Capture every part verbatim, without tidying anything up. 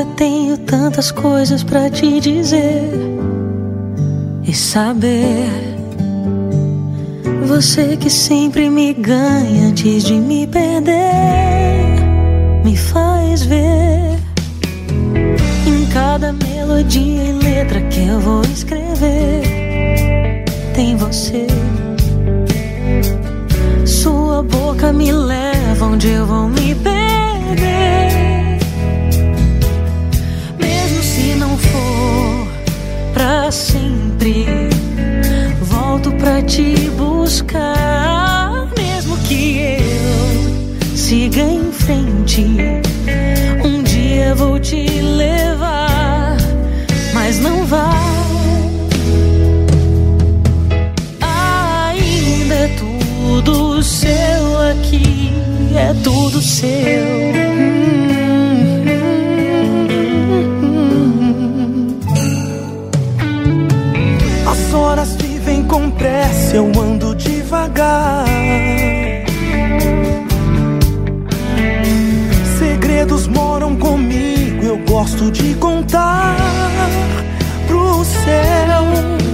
Ainda tenho tantas coisas pra te dizer e saber. Você que sempre me ganha antes de me perder, me faz ver em cada melodia e letra que eu vou escrever, tem você. Sua boca me leva onde eu vou me perder. Mesmo se não for pra sempre, volto pra te buscar. Mesmo que eu siga em frente, um dia vou te levar, mas não vai. Ainda é tudo seu aqui, é tudo seu. As horas vivem com pressa, eu ando devagar. Segredos moram comigo, eu gosto de contar pro céu.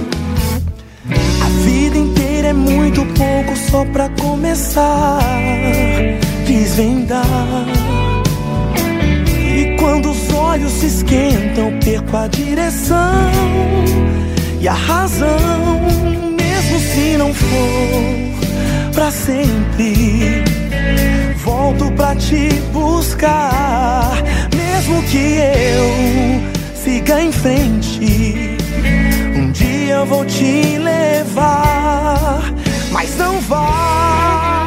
A vida inteira é muito pouco só pra começar, desvendar. E quando os olhos se esquentam, perco a direção e a razão. Mesmo se não for pra sempre, volto pra te buscar. Mesmo que eu siga em frente, um dia eu vou te levar, mas não vá.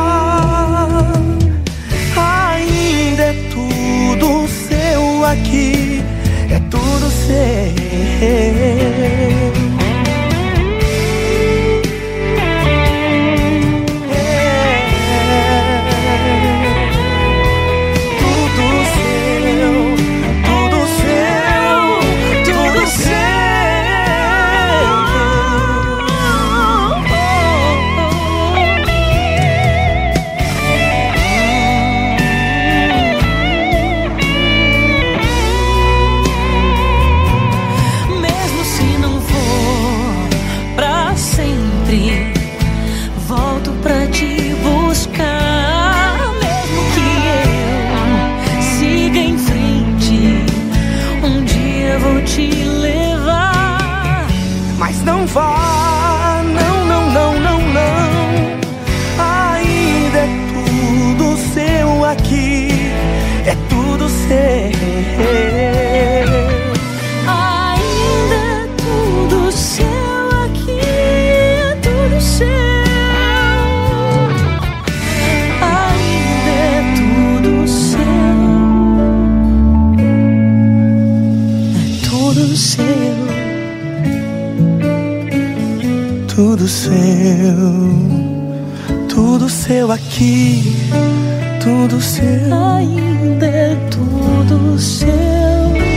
Ainda é tudo seu aqui, é tudo seu. Volto pra te buscar. Mesmo que eu siga em frente, um dia vou te levar, mas não vá, não, não, não, não, não. Ainda é tudo seu aqui, é tudo seu. Ainda é tudo seu aqui, é tudo seu. Tudo seu, tudo seu, tudo seu aqui, tudo seu. Ainda é tudo seu.